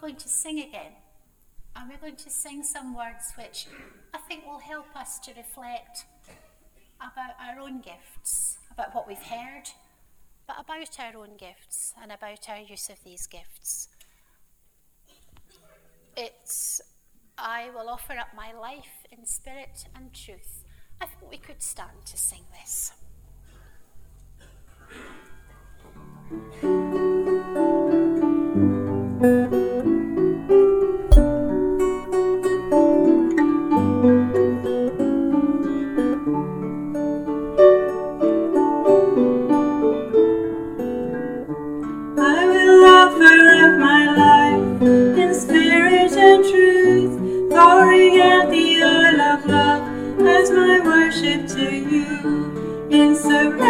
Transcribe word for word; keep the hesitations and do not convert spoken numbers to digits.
going to sing again. And we're going to sing some words which I think will help us to reflect about our own gifts, about what we've heard, but about our own gifts and about our use of these gifts. It's, I will offer up my life in spirit and truth. I think we could stand to sing this. I will offer up my life in spirit and truth, pouring out the oil of love as my worship to you in surrender.